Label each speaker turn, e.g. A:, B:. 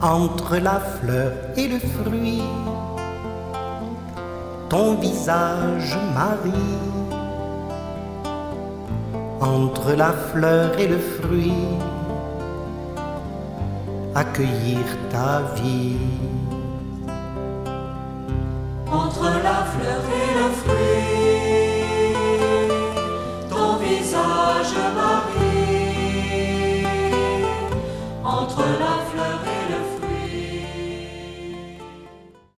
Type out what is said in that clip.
A: entre la fleur et le fruit, ton visage Marie, entre la fleur et le fruit, accueillir ta vie.
B: Entre la fleur